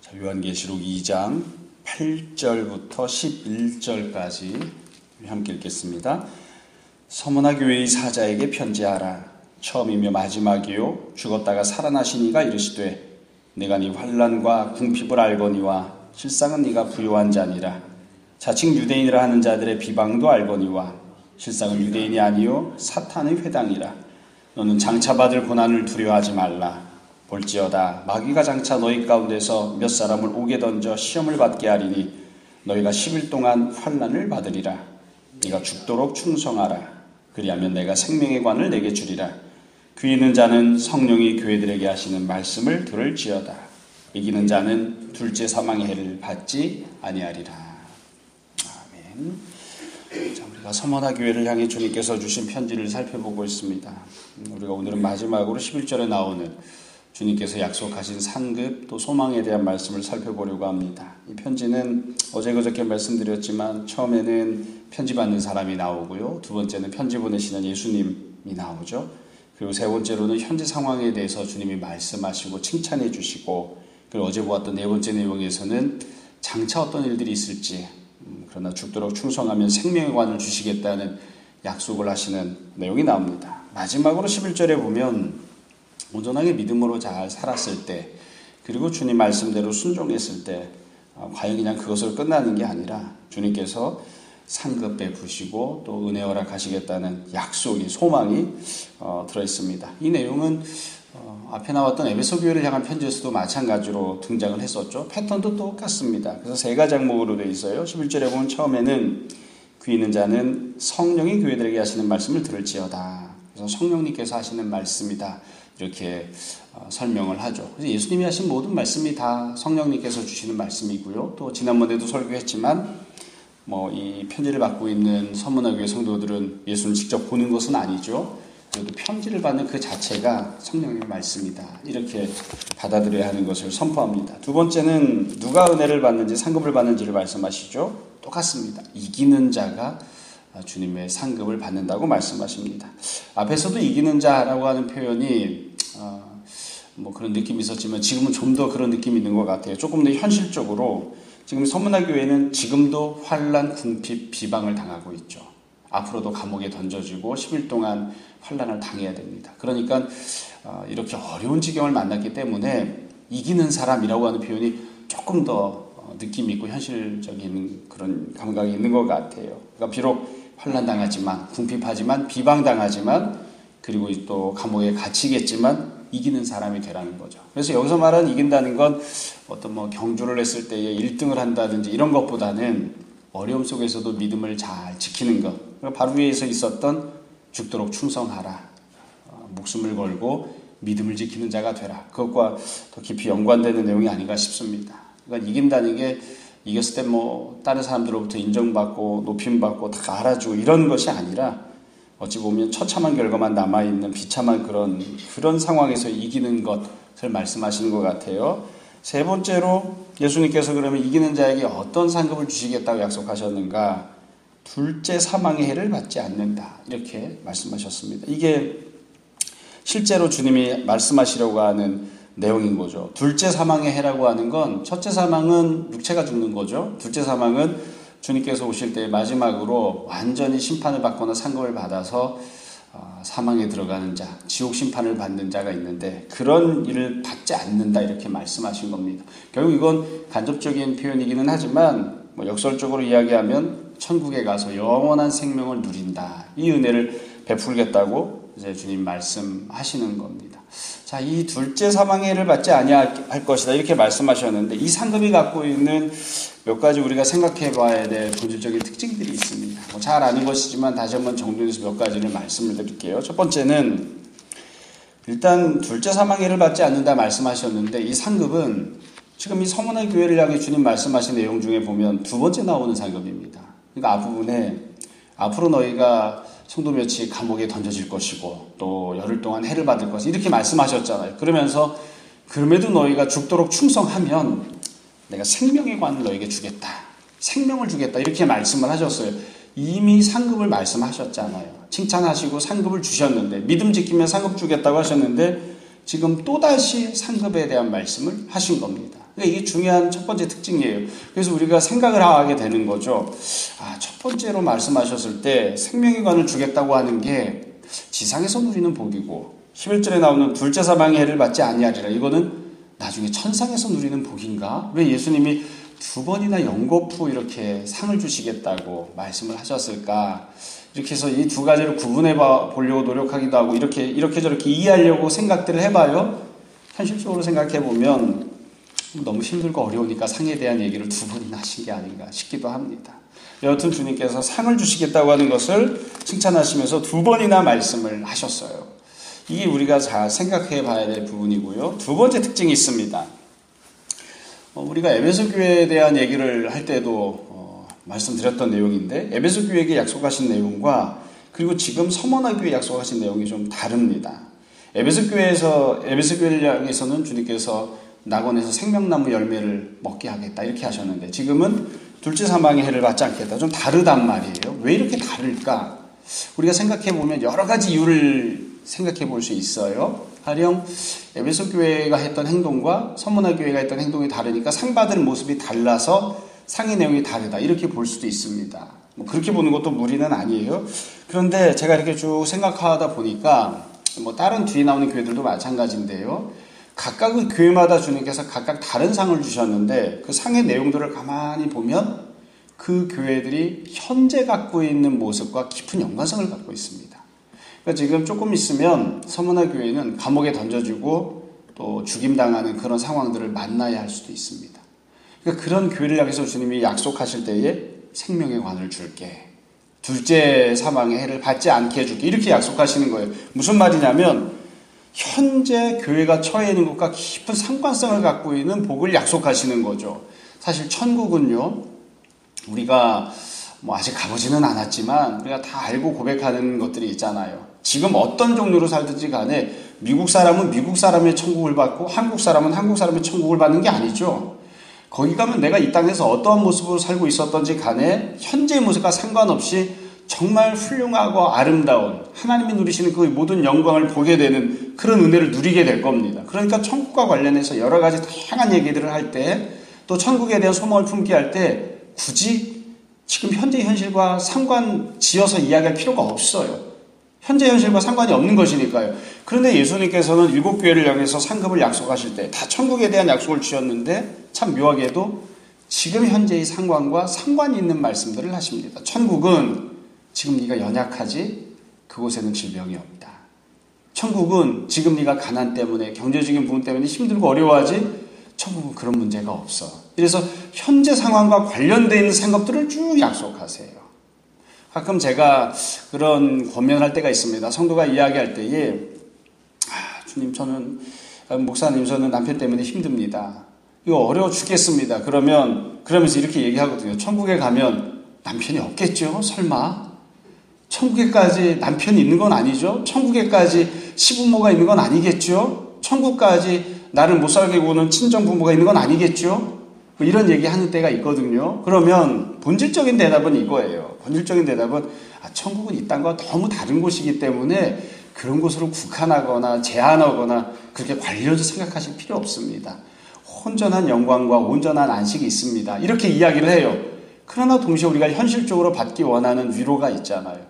요한계시록 2장 8절부터 11절까지 함께 읽겠습니다. 서머나 교회의 사자에게 편지하라. 처음이며 마지막이요 죽었다가 살아나신 이가 이르시되 내가 네 환난과 궁핍을 알거니와 실상은 네가 부요한 자니라. 자칭 유대인이라 하는 자들의 비방도 알거니와 실상은 유대인이 아니요 사탄의 회당이라. 너는 장차받을 고난을 두려워하지 말라. 볼지어다 마귀가 장차 너희 가운데서 몇 사람을 옥에 던져 시험을 받게 하리니 너희가 10일 동안 환난을 받으리라. 네가 죽도록 충성하라. 그리하면 내가 생명의 관을 내게 주리라. 귀 있는 자는 성령이 교회들에게 하시는 말씀을 들을지어다. 이기는 자는 둘째 사망의 해를 받지 아니하리라. 아멘. 자, 우리가 서머나 교회를 향해 주님께서 주신 편지를 살펴보고 있습니다. 우리가 오늘은 마지막으로 11절에 나오는 주님께서 약속하신 상급 또 소망에 대한 말씀을 살펴보려고 합니다. 이 편지는 어제 그저께 말씀드렸지만 처음에는 편지 받는 사람이 나오고요. 두 번째는 편지 보내시는 예수님이 나오죠. 그리고 세 번째로는 현재 상황에 대해서 주님이 말씀하시고 칭찬해 주시고, 그리고 어제 보았던 네 번째 내용에서는 장차 어떤 일들이 있을지, 그러나 죽도록 충성하면 생명의 관을 주시겠다는 약속을 하시는 내용이 나옵니다. 마지막으로 11절에 보면 온전하게 믿음으로 잘 살았을 때, 그리고 주님 말씀대로 순종했을 때 과연 그냥 그것으로 끝나는 게 아니라 주님께서 상급 베푸시고 또 은혜 허락하시겠다는 약속이, 소망이 들어있습니다. 이 내용은 앞에 나왔던 에베소 교회를 향한 편지에서도 마찬가지로 등장을 했었죠. 패턴도 똑같습니다. 그래서 세 가지 항목으로 되어 있어요. 11절에 보면 처음에는 귀 있는 자는 성령이 교회들에게 하시는 말씀을 들을지어다. 그래서 성령님께서 하시는 말씀이다. 이렇게 설명을 하죠. 그래서 예수님이 하신 모든 말씀이 다 성령님께서 주시는 말씀이고요. 또 지난번에도 설교했지만 이 편지를 받고 있는 서머나 교회 성도들은 예수를 직접 보는 것은 아니죠. 그래도 편지를 받는 그 자체가 성령의 말씀이다. 이렇게 받아들여야 하는 것을 선포합니다. 두 번째는 누가 은혜를 받는지 상급을 받는지를 말씀하시죠. 똑같습니다. 이기는 자가 주님의 상급을 받는다고 말씀하십니다. 앞에서도 이기는 자라고 하는 표현이 그런 느낌이 있었지만 지금은 좀 더 그런 느낌이 있는 것 같아요. 조금 더 현실적으로 지금 서머나 교회는 지금도 환난, 궁핍, 비방을 당하고 있죠. 앞으로도 감옥에 던져지고 10일 동안 환난을 당해야 됩니다. 그러니까 이렇게 어려운 지경을 만났기 때문에 이기는 사람이라고 하는 표현이 조금 더 느낌이 있고 현실적인 그런 감각이 있는 것 같아요. 그러니까 비록 환난 당하지만, 궁핍하지만, 비방당하지만, 그리고 또 감옥에 갇히겠지만 이기는 사람이 되라는 거죠. 그래서 여기서 말하는 이긴다는 건 어떤 경주를 했을 때에 1등을 한다든지 이런 것보다는 어려움 속에서도 믿음을 잘 지키는 것. 바로 위에서 있었던 죽도록 충성하라. 목숨을 걸고 믿음을 지키는 자가 되라. 그것과 더 깊이 연관되는 내용이 아닌가 싶습니다. 그러니까 이긴다는 게 이겼을 때 다른 사람들로부터 인정받고 높임받고 다 알아주고 이런 것이 아니라 어찌 보면 처참한 결과만 남아있는 비참한 그런 상황에서 이기는 것을 말씀하시는 것 같아요. 세 번째로 예수님께서 그러면 이기는 자에게 어떤 상급을 주시겠다고 약속하셨는가? 둘째 사망의 해를 받지 않는다. 이렇게 말씀하셨습니다. 이게 실제로 주님이 말씀하시려고 하는 내용인 거죠. 둘째 사망의 해라고 하는 건 첫째 사망은 육체가 죽는 거죠. 둘째 사망은 주님께서 오실 때 마지막으로 완전히 심판을 받거나 상급을 받아서 사망에 들어가는 자, 지옥 심판을 받는 자가 있는데 그런 일을 받지 않는다 이렇게 말씀하신 겁니다. 결국 이건 간접적인 표현이기는 하지만 역설적으로 이야기하면 천국에 가서 영원한 생명을 누린다. 이 은혜를 베풀겠다고 이제 주님 말씀하시는 겁니다. 자, 이 둘째 사망의 해를 받지 아니할 것이다 이렇게 말씀하셨는데 이 상급이 갖고 있는 몇 가지 우리가 생각해 봐야 될 본질적인 특징들이 있습니다. 잘 아는 것이지만 다시 한번 정리해서 몇 가지를 말씀을 드릴게요. 첫 번째는 일단 둘째 사망의 해를 받지 않는다 말씀하셨는데 이 상급은 지금 이 서머나 교회를 향해 주님 말씀하신 내용 중에 보면 두 번째 나오는 상급입니다. 그러니까 앞부분에 앞으로 너희가 성도 몇이 감옥에 던져질 것이고 또 열흘 동안 해를 받을 것이다 이렇게 말씀하셨잖아요. 그러면서 그럼에도 너희가 죽도록 충성하면 내가 생명의 관을 너에게 주겠다. 생명을 주겠다. 이렇게 말씀을 하셨어요. 이미 상급을 말씀하셨잖아요. 칭찬하시고 상급을 주셨는데 믿음 지키면 상급 주겠다고 하셨는데 지금 또다시 상급에 대한 말씀을 하신 겁니다. 그러니까 이게 중요한 첫 번째 특징이에요. 그래서 우리가 생각을 하게 되는 거죠. 첫 번째로 말씀하셨을 때 생명의 관을 주겠다고 하는 게 지상에서 누리는 복이고 11절에 나오는 둘째 사망의 해를 받지 아니하리라. 이거는 나중에 천상에서 누리는 복인가? 왜 예수님이 두 번이나 연거푸 이렇게 상을 주시겠다고 말씀을 하셨을까? 이렇게 해서 이 두 가지를 구분해 보려고 노력하기도 하고 이렇게 저렇게 이해하려고 생각들을 해봐요. 현실적으로 생각해 보면 너무 힘들고 어려우니까 상에 대한 얘기를 두 번이나 하신 게 아닌가 싶기도 합니다. 여하튼 주님께서 상을 주시겠다고 하는 것을 칭찬하시면서 두 번이나 말씀을 하셨어요. 이게 우리가 잘 생각해 봐야 될 부분이고요. 두 번째 특징이 있습니다. 우리가 에베소 교회에 대한 얘기를 할 때도 말씀드렸던 내용인데 에베소 교회에게 약속하신 내용과 그리고 지금 서머나 교회에 약속하신 내용이 좀 다릅니다. 에베소 교회를 향해서는 주님께서 낙원에서 생명나무 열매를 먹게 하겠다 이렇게 하셨는데 지금은 둘째 사망의 해를 받지 않겠다. 좀 다르단 말이에요. 왜 이렇게 다를까? 우리가 생각해 보면 여러 가지 이유를 생각해 볼 수 있어요. 가령 에베소 교회가 했던 행동과 서머나 교회가 했던 행동이 다르니까 상 받을 모습이 달라서 상의 내용이 다르다 이렇게 볼 수도 있습니다. 그렇게 보는 것도 무리는 아니에요. 그런데 제가 이렇게 쭉 생각하다 보니까 다른 뒤에 나오는 교회들도 마찬가지인데요. 각각의 교회마다 주님께서 각각 다른 상을 주셨는데 그 상의 내용들을 가만히 보면 그 교회들이 현재 갖고 있는 모습과 깊은 연관성을 갖고 있습니다. 그러니까 지금 조금 있으면 서머나 교회는 감옥에 던져지고 또 죽임당하는 그런 상황들을 만나야 할 수도 있습니다. 그러니까 그런 교회를 향해서 주님이 약속하실 때에 생명의 관을 줄게. 둘째 사망의 해를 받지 않게 해줄게. 이렇게 약속하시는 거예요. 무슨 말이냐면 현재 교회가 처해 있는 것과 깊은 상관성을 갖고 있는 복을 약속하시는 거죠. 사실 천국은요. 우리가 아직 가보지는 않았지만 우리가 다 알고 고백하는 것들이 있잖아요. 지금 어떤 종류로 살든지 간에 미국 사람은 미국 사람의 천국을 받고 한국 사람은 한국 사람의 천국을 받는 게 아니죠. 거기 가면 내가 이 땅에서 어떠한 모습으로 살고 있었던지 간에 현재의 모습과 상관없이 정말 훌륭하고 아름다운 하나님이 누리시는 그 모든 영광을 보게 되는 그런 은혜를 누리게 될 겁니다. 그러니까 천국과 관련해서 여러 가지 다양한 얘기들을 할 때 또 천국에 대한 소망을 품게 할 때 굳이 지금 현재 현실과 상관 지어서 이야기할 필요가 없어요. 현재 현실과 상관이 없는 것이니까요. 그런데 예수님께서는 일곱 교회를 향해서 상급을 약속하실 때 다 천국에 대한 약속을 주셨는데 참 묘하게도 지금 현재의 상황과 상관이 있는 말씀들을 하십니다. 천국은 지금 네가 연약하지 그곳에는 질병이 없다. 천국은 지금 네가 가난 때문에 경제적인 부분 때문에 힘들고 어려워하지 천국은 그런 문제가 없어. 그래서 현재 상황과 관련되어 있는 상급들을 쭉 약속하세요. 가끔 제가 그런 권면할 때가 있습니다. 성도가 이야기할 때에 주님 목사님 저는 남편 때문에 힘듭니다. 이거 어려워 죽겠습니다. 그러면서 이렇게 얘기하거든요. 천국에 가면 남편이 없겠죠? 설마? 천국에까지 남편이 있는 건 아니죠? 천국에까지 시부모가 있는 건 아니겠죠? 천국까지 나를 못 살게 구는 친정 부모가 있는 건 아니겠죠? 이런 얘기 하는 때가 있거든요. 그러면 본질적인 대답은 이거예요. 본질적인 대답은 천국은 이 땅과 너무 다른 곳이기 때문에 그런 곳으로 국한하거나 제한하거나 그렇게 관련해서 생각하실 필요 없습니다. 온전한 영광과 온전한 안식이 있습니다. 이렇게 이야기를 해요. 그러나 동시에 우리가 현실적으로 받기 원하는 위로가 있잖아요.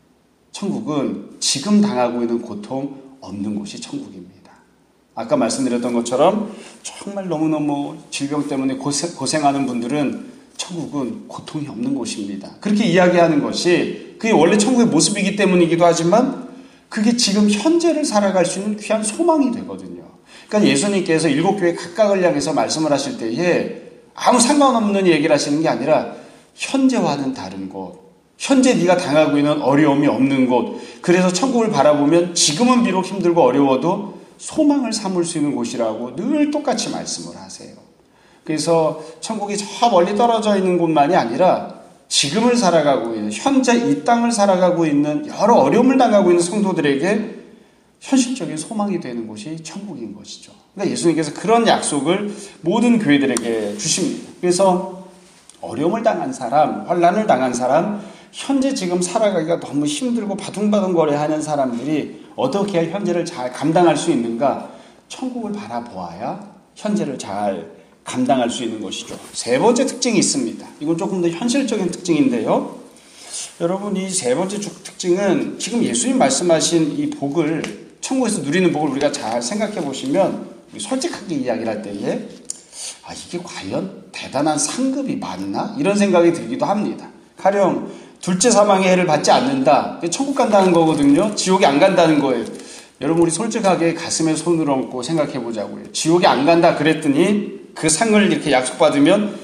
천국은 지금 당하고 있는 고통 없는 곳이 천국입니다. 아까 말씀드렸던 것처럼 정말 너무너무 질병 때문에 고생하는 분들은 천국은 고통이 없는 곳입니다. 그렇게 이야기하는 것이 그게 원래 천국의 모습이기 때문이기도 하지만 그게 지금 현재를 살아갈 수 있는 귀한 소망이 되거든요. 그러니까 예수님께서 일곱 교회 각각을 향해서 말씀을 하실 때에 아무 상관없는 얘기를 하시는 게 아니라 현재와는 다른 곳, 현재 네가 당하고 있는 어려움이 없는 곳, 그래서 천국을 바라보면 지금은 비록 힘들고 어려워도 소망을 삼을 수 있는 곳이라고 늘 똑같이 말씀을 하세요. 그래서 천국이 저 멀리 떨어져 있는 곳만이 아니라 지금을 살아가고 있는, 현재 이 땅을 살아가고 있는 여러 어려움을 당하고 있는 성도들에게 현실적인 소망이 되는 곳이 천국인 것이죠. 그러니까 예수님께서 그런 약속을 모든 교회들에게 주십니다. 그래서 어려움을 당한 사람, 환난을 당한 사람, 현재 지금 살아가기가 너무 힘들고 바둥바둥거려 하는 사람들이 어떻게 해야 현재를 잘 감당할 수 있는가? 천국을 바라보아야 현재를 잘 감당할 수 있는 것이죠. 세 번째 특징이 있습니다. 이건 조금 더 현실적인 특징인데요. 여러분, 이 세 번째 특징은 지금 예수님 말씀하신 이 복을, 천국에서 누리는 복을 우리가 잘 생각해 보시면 솔직하게 이야기를 할 때에 이게 과연 대단한 상급이 맞나? 이런 생각이 들기도 합니다. 가령 둘째 사망의 해를 받지 않는다. 천국 간다는 거거든요. 지옥에 안 간다는 거예요. 여러분, 우리 솔직하게 가슴에 손을 얹고 생각해 보자고요. 지옥에 안 간다 그랬더니 그 상을 이렇게 약속받으면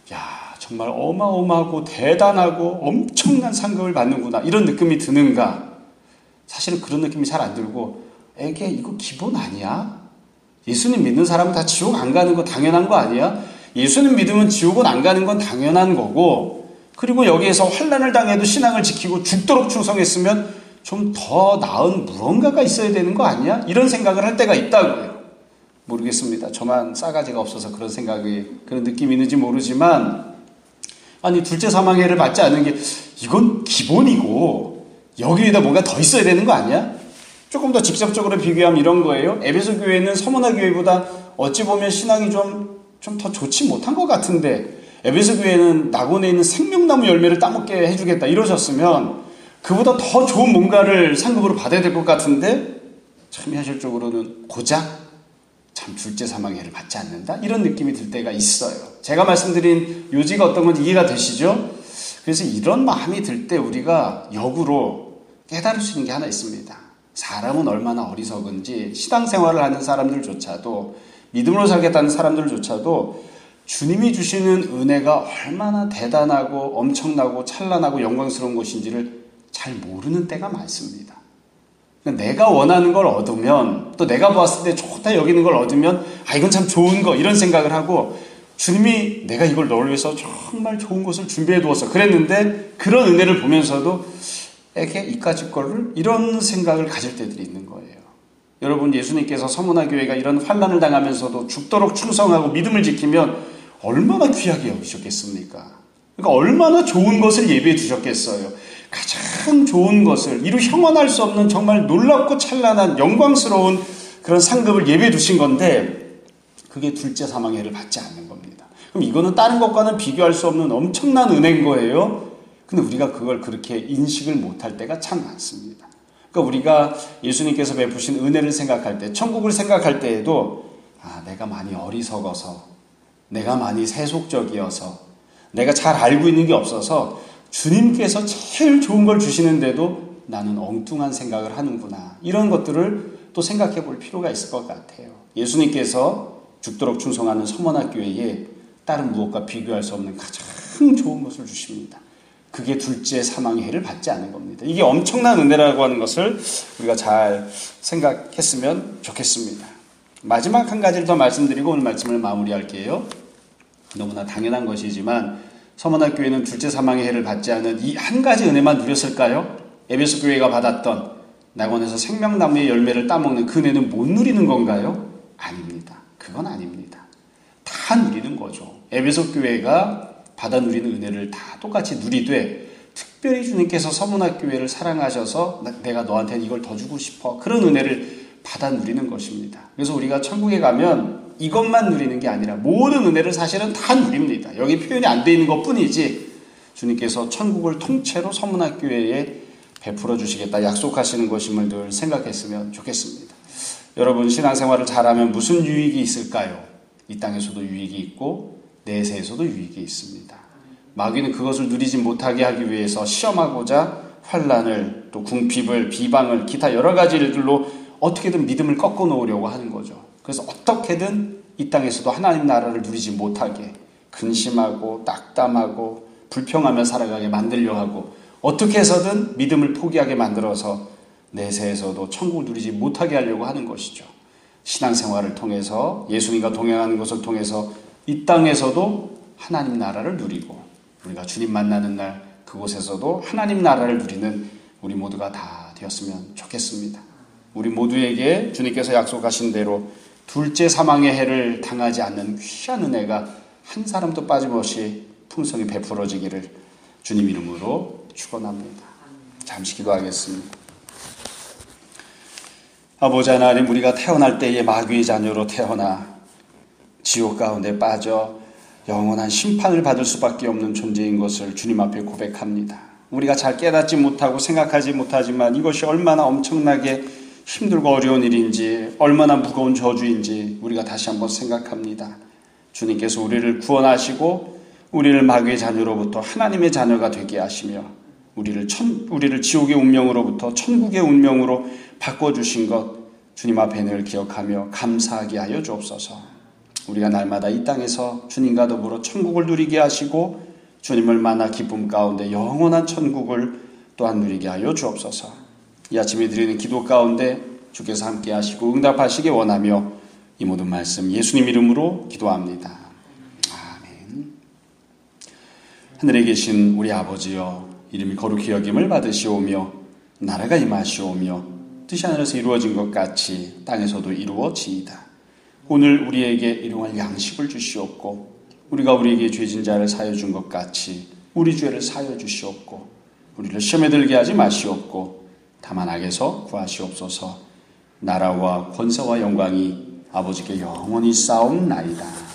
정말 어마어마하고 대단하고 엄청난 상급을 받는구나, 이런 느낌이 드는가? 사실은 그런 느낌이 잘 안 들고, 이거 기본 아니야? 예수님 믿는 사람은 다 지옥 안 가는 거 당연한 거 아니야? 예수님 믿으면 지옥은 안 가는 건 당연한 거고, 그리고 여기에서 환난을 당해도 신앙을 지키고 죽도록 충성했으면 좀 더 나은 무언가가 있어야 되는 거 아니야? 이런 생각을 할 때가 있다고요. 모르겠습니다. 저만 싸가지가 없어서 그런 느낌이 있는지 모르지만, 둘째 사망해를 받지 않는 게 이건 기본이고 여기에다 뭔가 더 있어야 되는 거 아니야? 조금 더 직접적으로 비교하면 이런 거예요. 에베소 교회는 서머나 교회보다 어찌 보면 신앙이 좀 더 좋지 못한 것 같은데, 에베소 교회는 낙원에 있는 생명나무 열매를 따먹게 해주겠다 이러셨으면 그보다 더 좋은 뭔가를 상급으로 받아야 될 것 같은데, 참 현실적으로는 고작 둘째 사망해를 받지 않는다? 이런 느낌이 들 때가 있어요. 제가 말씀드린 요지가 어떤 건지 이해가 되시죠? 그래서 이런 마음이 들 때 우리가 역으로 깨달을 수 있는 게 하나 있습니다. 사람은 얼마나 어리석은지, 신앙생활을 하는 사람들조차도, 믿음으로 살겠다는 사람들조차도 주님이 주시는 은혜가 얼마나 대단하고 엄청나고 찬란하고 영광스러운 것인지를 잘 모르는 때가 많습니다. 내가 원하는 걸 얻으면, 또 내가 보았을 때 좋다 여기는 걸 얻으면 이건 참 좋은 거, 이런 생각을 하고, 주님이 내가 이걸 너를 위해서 정말 좋은 것을 준비해 두었어 그랬는데, 그런 은혜를 보면서도 이까짓 거를, 이런 생각을 가질 때들이 있는 거예요. 여러분, 예수님께서 서문화 교회가 이런 환난을 당하면서도 죽도록 충성하고 믿음을 지키면 얼마나 귀하게 여기셨겠습니까? 그러니까 얼마나 좋은 것을 예비해 주셨겠어요. 가장 좋은 것을, 이루 형언할 수 없는 정말 놀랍고 찬란한 영광스러운 그런 상급을 예비해 두신 건데, 그게 둘째 사망해를 받지 않는 겁니다. 그럼 이거는 다른 것과는 비교할 수 없는 엄청난 은혜인 거예요. 근데 우리가 그걸 그렇게 인식을 못할 때가 참 많습니다. 그러니까 우리가 예수님께서 베푸신 은혜를 생각할 때, 천국을 생각할 때에도 내가 많이 어리석어서, 내가 많이 세속적이어서, 내가 잘 알고 있는 게 없어서 주님께서 제일 좋은 걸 주시는데도 나는 엉뚱한 생각을 하는구나, 이런 것들을 또 생각해 볼 필요가 있을 것 같아요. 예수님께서 죽도록 충성하는 서머나 교회에 다른 무엇과 비교할 수 없는 가장 좋은 것을 주십니다. 그게 둘째 사망의 해를 받지 않은 겁니다. 이게 엄청난 은혜라고 하는 것을 우리가 잘 생각했으면 좋겠습니다. 마지막 한 가지를 더 말씀드리고 오늘 말씀을 마무리할게요. 너무나 당연한 것이지만 서머나 교회는 둘째 사망의 해를 받지 않은 이 한 가지 은혜만 누렸을까요? 에베소 교회가 받았던 낙원에서 생명나무의 열매를 따먹는 그 은혜는 못 누리는 건가요? 아닙니다. 그건 아닙니다. 다 누리는 거죠. 에베소 교회가 받아 누리는 은혜를 다 똑같이 누리되, 특별히 주님께서 서문화 교회를 사랑하셔서 내가 너한테는 이걸 더 주고 싶어, 그런 은혜를 받아 누리는 것입니다. 그래서 우리가 천국에 가면 이것만 누리는 게 아니라 모든 은혜를 사실은 다 누립니다. 여기 표현이 안 돼 있는 것 뿐이지 주님께서 천국을 통째로 서문화 교회에 베풀어 주시겠다 약속하시는 것임을 늘 생각했으면 좋겠습니다. 여러분, 신앙생활을 잘하면 무슨 유익이 있을까요? 이 땅에서도 유익이 있고 내세에서도 유익이 있습니다. 마귀는 그것을 누리지 못하게 하기 위해서 시험하고자 환난을, 또 궁핍을, 비방을, 기타 여러 가지 일들로 어떻게든 믿음을 꺾어 놓으려고 하는 거죠. 그래서 어떻게든 이 땅에서도 하나님 나라를 누리지 못하게 근심하고 낙담하고 불평하며 살아가게 만들려 하고, 어떻게 해서든 믿음을 포기하게 만들어서 내세에서도 천국을 누리지 못하게 하려고 하는 것이죠. 신앙생활을 통해서, 예수님과 동행하는 것을 통해서 이 땅에서도 하나님 나라를 누리고, 우리가 주님 만나는 날 그곳에서도 하나님 나라를 누리는 우리 모두가 다 되었으면 좋겠습니다. 우리 모두에게 주님께서 약속하신 대로 둘째 사망의 해를 당하지 않는 귀한 은혜가 한 사람도 빠짐없이 풍성히 베풀어지기를 주님 이름으로 축원합니다. 잠시 기도하겠습니다. 아버지 하나님, 우리가 태어날 때에 마귀의 자녀로 태어나 지옥 가운데 빠져 영원한 심판을 받을 수밖에 없는 존재인 것을 주님 앞에 고백합니다. 우리가 잘 깨닫지 못하고 생각하지 못하지만 이것이 얼마나 엄청나게 힘들고 어려운 일인지, 얼마나 무거운 저주인지 우리가 다시 한번 생각합니다. 주님께서 우리를 구원하시고 우리를 마귀의 자녀로부터 하나님의 자녀가 되게 하시며 우리를 지옥의 운명으로부터 천국의 운명으로 바꿔주신 것, 주님 앞에 늘 기억하며 감사하게 하여 주옵소서. 우리가 날마다 이 땅에서 주님과 더불어 천국을 누리게 하시고 주님을 만나 기쁨 가운데 영원한 천국을 또한 누리게 하여 주옵소서. 이 아침에 드리는 기도 가운데 주께서 함께 하시고 응답하시기 원하며 이 모든 말씀 예수님 이름으로 기도합니다. 아멘. 하늘에 계신 우리 아버지여, 이름이 거룩히 여김을 받으시오며 나라가 임하시오며 뜻이 하늘에서 이루어진 것 같이 땅에서도 이루어지이다. 오늘 우리에게 일용할 양식을 주시옵고 우리가 우리에게 죄진 자를 사여 준 것 같이 우리 죄를 사여 주시옵고 우리를 시험에 들게 하지 마시옵고 다만 악에서 구하시옵소서. 나라와 권세와 영광이 아버지께 영원히 쌓옵나이다.